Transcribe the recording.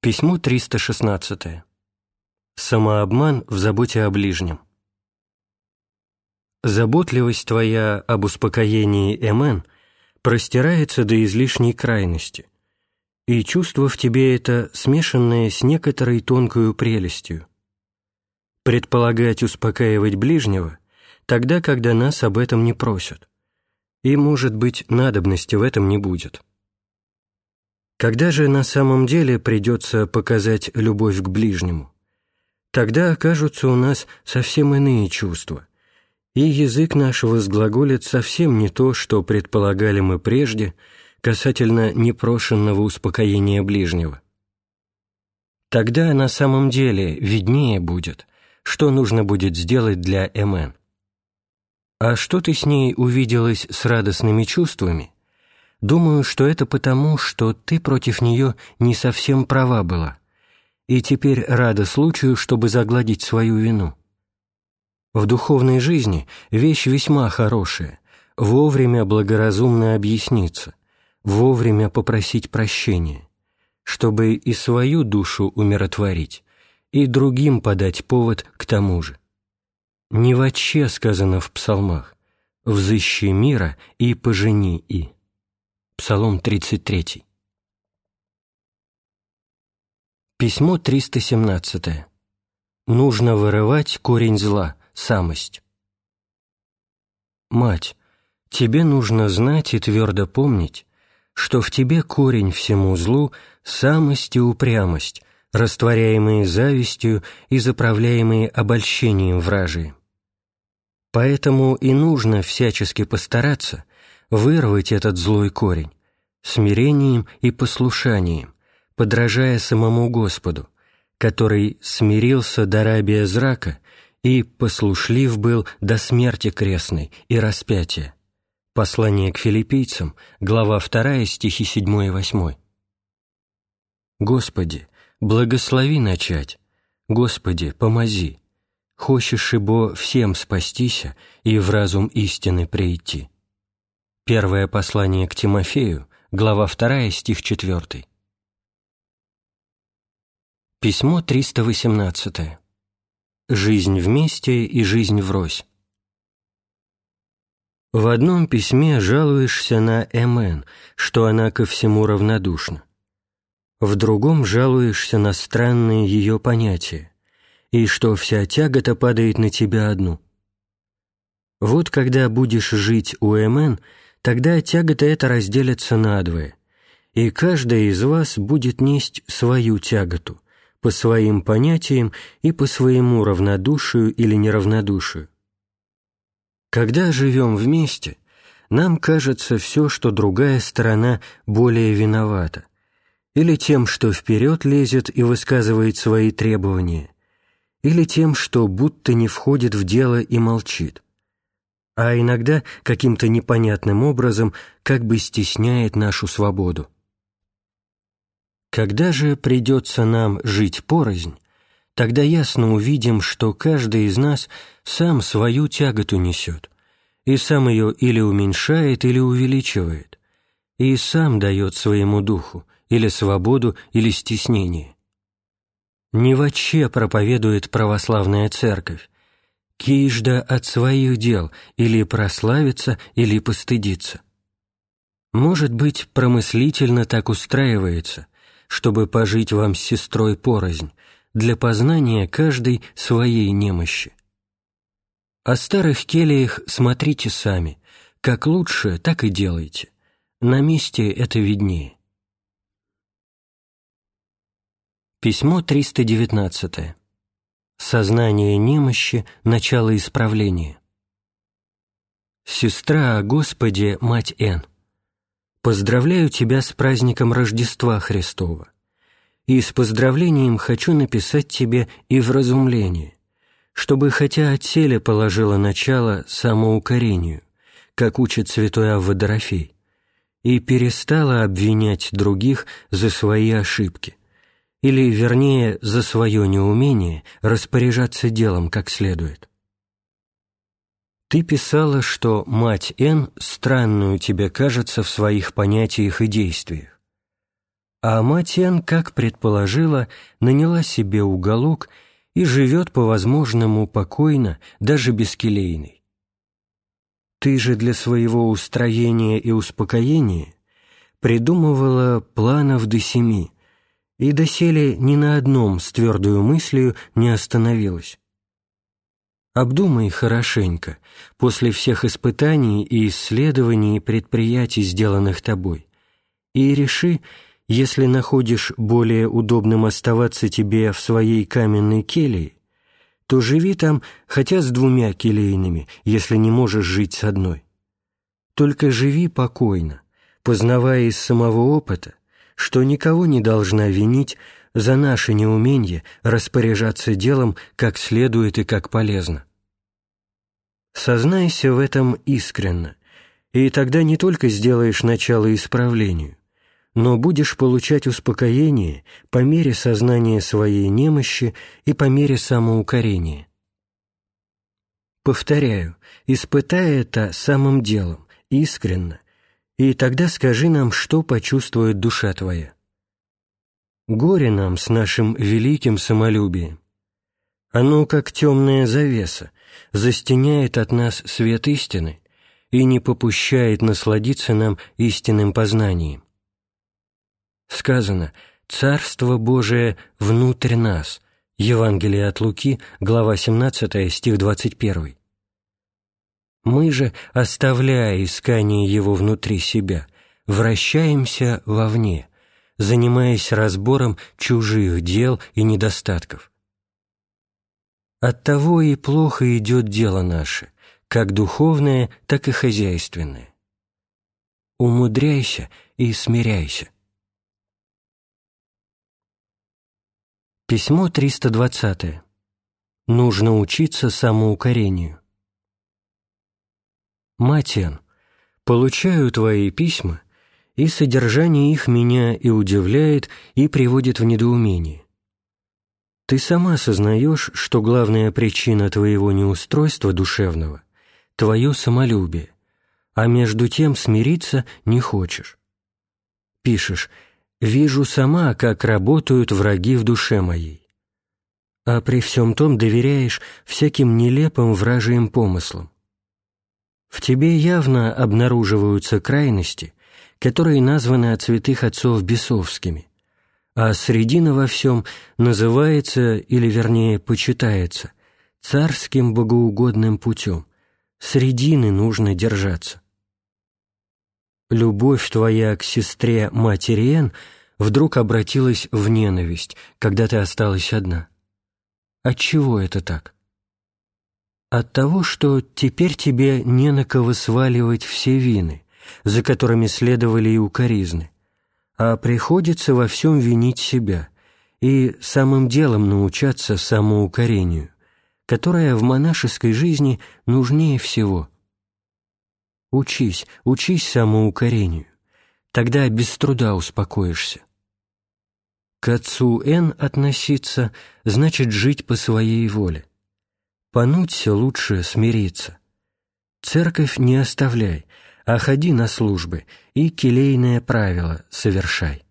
Письмо 316. Самообман в заботе о ближнем. Заботливость твоя об успокоении Эмен простирается до излишней крайности, и чувство в тебе это смешанное с некоторой тонкою прелестью. Предполагать успокаивать ближнего тогда, когда нас об этом не просят, и, может быть, надобности в этом не будет. Когда же на самом деле придется показать любовь к ближнему, тогда окажутся у нас совсем иные чувства, и язык наш возглаголит совсем не то, что предполагали мы прежде касательно непрошенного успокоения ближнего. Тогда на самом деле виднее будет, что нужно будет сделать для Эмен. А что ты с ней увиделась с радостными чувствами? Думаю, что это потому, что ты против нее не совсем права была, и теперь рада случаю, чтобы загладить свою вину. В духовной жизни вещь весьма хорошая — вовремя благоразумно объясниться, вовремя попросить прощения, чтобы и свою душу умиротворить, и другим подать повод к тому же. «Не вотче» сказано в псалмах, «взыщи мира и пожени и». Псалом 33. Письмо 317. Нужно вырывать корень зла, самость. Мать, тебе нужно знать и твердо помнить, что в тебе корень всему злу — самость и упрямость, растворяемые завистью и заправляемые обольщением вражием. Поэтому и нужно всячески постараться вырвать этот злой корень смирением и послушанием, подражая самому Господу, который смирился до рабия зрака и послушлив был до смерти крестной и распятия. Послание к филиппийцам, глава 2, стихи 7 и 8. Господи, благослови начать, Господи, помози, хочешь ибо всем спастися и в разум истины прийти. Первое послание к Тимофею, глава 2, стих 4. Письмо 318. Жизнь вместе и жизнь врозь. В одном письме жалуешься на Эмен, что она ко всему равнодушна. В другом жалуешься на странные ее понятия, и что вся тягота падает на тебя одну. Вот когда будешь жить у Эмен, тогда тягота эта разделится надвое, и каждый из вас будет несть свою тяготу, по своим понятиям и по своему равнодушию или неравнодушию. Когда живем вместе, нам кажется все, что другая сторона более виновата, или тем, что вперед лезет и высказывает свои требования, или тем, что будто не входит в дело и молчит, а иногда каким-то непонятным образом как бы стесняет нашу свободу. Когда же придется нам жить порознь, тогда ясно увидим, что каждый из нас сам свою тяготу несет, и сам ее или уменьшает, или увеличивает, и сам дает своему духу или свободу, или стеснение. Не вотче проповедует православная церковь, кижда от своих дел или прославиться, или постыдиться. Может быть, промыслительно так устраивается, чтобы пожить вам с сестрой порознь, для познания каждой своей немощи. О старых келиях смотрите сами, как лучше, так и делайте. На месте это виднее. Письмо 319. Сознание немощи – начало исправления. Сестра о Господе, мать Н., поздравляю тебя с праздником Рождества Христова, и с поздравлением хочу написать тебе и вразумление, чтобы хотя отселе положила начало самоукорению, как учит святой Авва Дорофей, и перестала обвинять других за свои ошибки, или, вернее, за свое неумение распоряжаться делом как следует. Ты писала, что мать Н странную тебе кажется в своих понятиях и действиях. А мать Н, как предположила, наняла себе уголок и живет по-возможному покойно, даже бескелейной. Ты же для своего устроения и успокоения придумывала планов до 7, и доселе ни на одном с твердою мыслью не остановилась. Обдумай хорошенько, после всех испытаний и исследований и предприятий, сделанных тобой, и реши, если находишь более удобным оставаться тебе в своей каменной келье, то живи там хотя с 2 келейными, если не можешь жить с одной. Только живи покойно, познавая из самого опыта, что никого не должна винить за наше неумение распоряжаться делом как следует и как полезно. Сознайся в этом искренно, и тогда не только сделаешь начало исправлению, но будешь получать успокоение по мере сознания своей немощи и по мере самоукорения. Повторяю, испытай это самым делом, искренно, и тогда скажи нам, что почувствует душа твоя. Горе нам с нашим великим самолюбием. Оно, как темная завеса, застеняет от нас свет истины и не попущает насладиться нам истинным познанием. Сказано: «Царство Божие внутрь нас». Евангелие от Луки, глава 17, стих 21. Мы же, оставляя искание Его внутри себя, вращаемся вовне, занимаясь разбором чужих дел и недостатков. Оттого и плохо идет дело наше, как духовное, так и хозяйственное. Умудряйся и смиряйся. Письмо 320. Нужно учиться самоукорению. Мать Н, получаю твои письма, и содержание их меня и удивляет, и приводит в недоумение. Ты сама сознаешь, что главная причина твоего неустройства душевного — твое самолюбие, а между тем смириться не хочешь. Пишешь: «Вижу сама, как работают враги в душе моей». А при всем том доверяешь всяким нелепым вражьим помыслам. В тебе явно обнаруживаются крайности, которые названы от святых отцов бесовскими, а средина во всем называется, или вернее почитается, царским богоугодным путем. Средины нужно держаться. Любовь твоя к сестре матери Н вдруг обратилась в ненависть, когда ты осталась одна. Отчего это так? От того, что теперь тебе не на кого сваливать все вины, за которыми следовали и укоризны, а приходится во всем винить себя и самым делом научаться самоукорению, которое в монашеской жизни нужнее всего. Учись самоукорению, тогда без труда успокоишься. К отцу Н относиться значит жить по своей воле. Понуться лучше смириться. Церковь не оставляй, а ходи на службы и келейное правило совершай.